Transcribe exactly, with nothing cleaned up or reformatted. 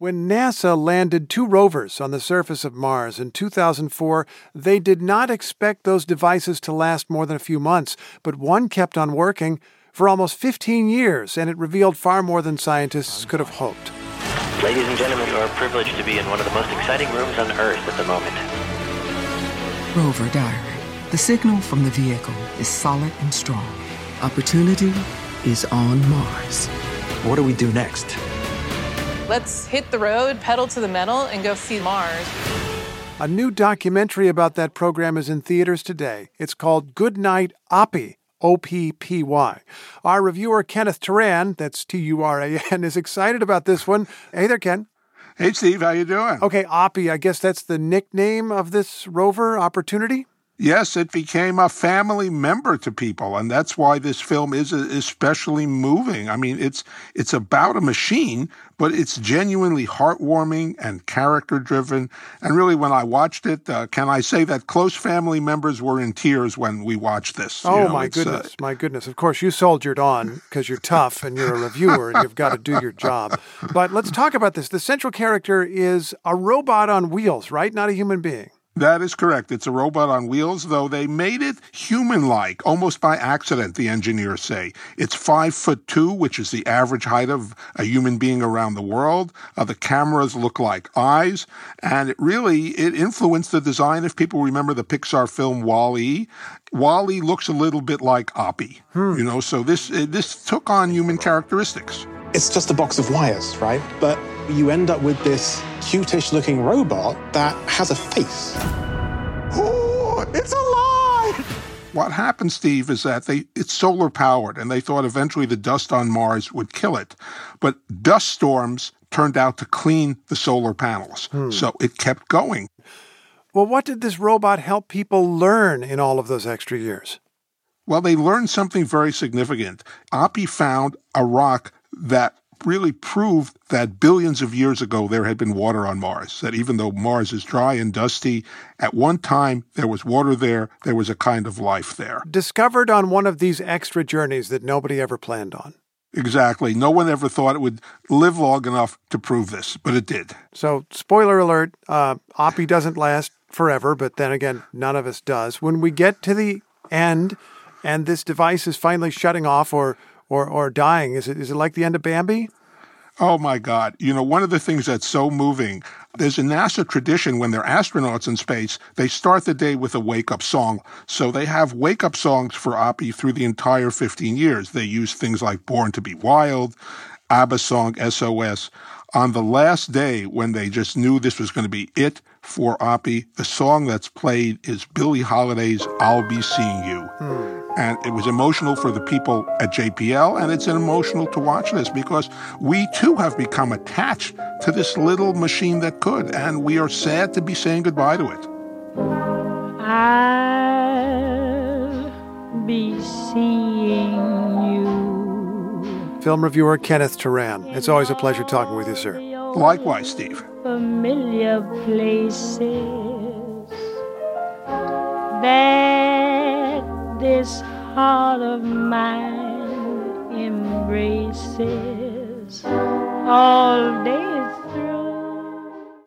When NASA landed two rovers on the surface of Mars in two thousand four, they did not expect those devices to last more than a few months, but one kept on working for almost fifteen years, and it revealed far more than scientists could have hoped. Ladies and gentlemen, you are privileged to be in one of the most exciting rooms on Earth at the moment. Rover Diary. The signal from the vehicle is solid and strong. Opportunity is on Mars. What do we do next? Let's hit the road, pedal to the metal, and go see Mars. A new documentary about that program is in theaters today. It's called Goodnight Oppy, O P P Y. Our reviewer, Kenneth Turan, that's T U R A N, is excited about this one. Hey there, Ken. Hey, Steve. How you doing? Okay, Oppy, I guess that's the nickname of this rover, Opportunity? Yes, it became a family member to people, and that's why this film is especially moving. I mean, it's it's about a machine, but it's genuinely heartwarming and character-driven. And really, when I watched it, uh, can I say that close family members were in tears when we watched this? Oh, you know, my goodness, uh, my goodness. Of course, you soldiered on because you're tough and you're a reviewer and you've got to do your job. But let's talk about this. The central character is a robot on wheels, right? Not a human being. That is correct. It's a robot on wheels, though they made it human-like, almost by accident, the engineers say. It's five foot two, which is the average height of a human being around the world. Uh, the cameras look like eyes, and it really, it influenced the design. If people remember the Pixar film WALL-E, WALL-E looks a little bit like Oppy, hmm. you know, so this this took on human characteristics. It's just a box of wires, right? But you end up with this cutish-looking robot that has a face. Oh, it's alive! What happened, Steve, is that they it's solar-powered, and they thought eventually the dust on Mars would kill it. But dust storms turned out to clean the solar panels, hmm. so it kept going. Well, what did this robot help people learn in all of those extra years? Well, they learned something very significant. Oppy found a rock that really proved that billions of years ago there had been water on Mars, that even though Mars is dry and dusty, at one time there was water there, there was a kind of life there. Discovered on one of these extra journeys that nobody ever planned on. Exactly. No one ever thought it would live long enough to prove this, but it did. So, spoiler alert, uh, Oppy doesn't last forever, but then again, none of us does. When we get to the end and this device is finally shutting off or Or, or dying. Is it is it like the end of Bambi? Oh, my God. You know, one of the things that's so moving, there's a NASA tradition when they're astronauts in space, they start the day with a wake-up song. So they have wake-up songs for Oppy through the entire fifteen years. They use things like Born to be Wild, ABBA's song S O S. On the last day, when they just knew this was going to be it for Oppy, the song that's played is Billie Holiday's I'll Be Seeing You. Hmm. And it was emotional for the people at J P L, and it's emotional to watch this because we, too, have become attached to this little machine that could, and we are sad to be saying goodbye to it. I'll be seeing you. Film reviewer Kenneth Turan. It's always a pleasure talking with you, sir. Likewise, Steve. Familiar places that this heart of mine embraces all day